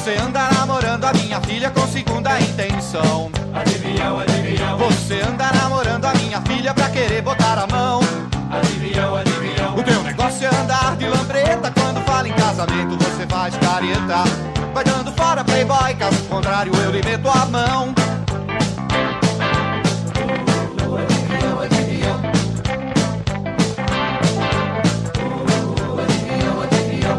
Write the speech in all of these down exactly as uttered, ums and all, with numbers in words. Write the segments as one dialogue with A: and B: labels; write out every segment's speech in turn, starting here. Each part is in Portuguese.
A: Você anda namorando a minha filha com segunda intenção.
B: Adivinhão, adivinhão.
A: Você anda namorando a minha filha pra querer botar a mão.
B: Adivinhão, adivinhão.
A: O teu negócio é andar de lambreta. Quando fala em casamento você faz careta. Vai dando fora playboy, caso contrário eu lhe meto a mão.
B: Adivinhão, adivinhão. Adivinhão, adivinhão.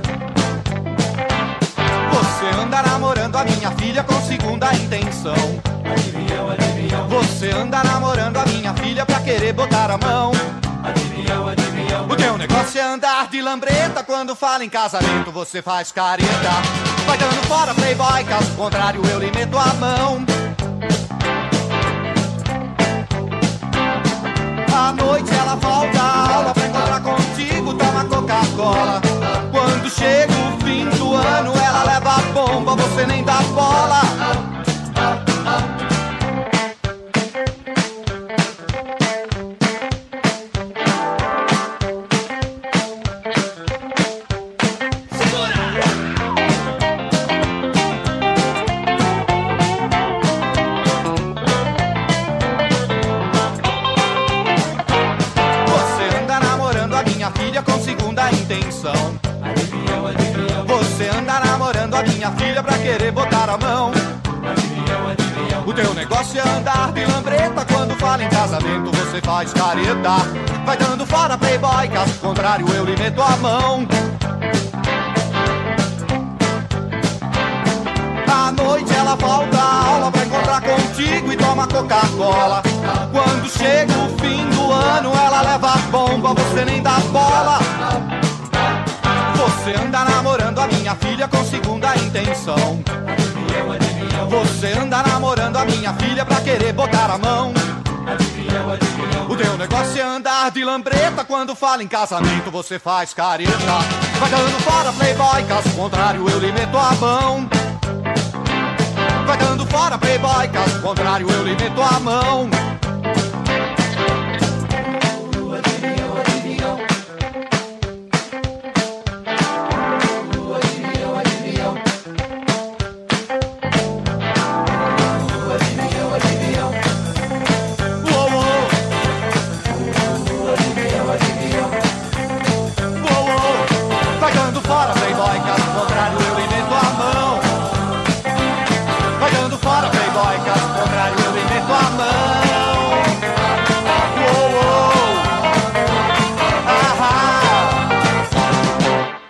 A: Você anda namorando a minha filha com segunda intenção.
B: Adivinhão, adivinhão.
A: Você anda namorando a minha filha pra querer botar a mão.
B: Adivinhão, adivinhão.
A: O teu negócio é andar de lambreta. Quando fala em casamento você faz careta. Vai dando fora playboy, caso contrário eu lhe meto a mão. À noite ela volta à aula pra encontrar contigo, toma Coca-Cola. Quando chega o fim do ano ela leva a bomba, você nem dá bola.
B: Adivinhão, adivinhão.
A: Você anda namorando a minha filha pra querer botar a mão.
B: Adivinhão, adivinhão.
A: O teu negócio é andar de lambreta. Quando fala em casamento você faz careta. Vai dando fora playboy, caso contrário eu lhe meto a mão. À noite ela volta à aula pra encontrar contigo e toma Coca-Cola. Quando chega o fim do ano ela leva a bomba, você nem dá bola. Você anda namorando a minha filha com segunda intenção.
B: Adivinhão, adivinhão.
A: Você anda namorando a minha filha pra querer botar a mão.
B: Adivinhão, adivinhão.
A: O teu negócio é andar de lambreta. Quando fala em casamento você faz careta. Vai dando fora playboy, caso contrário eu lhe meto a mão. Vai dando fora playboy, caso contrário eu lhe meto a mão.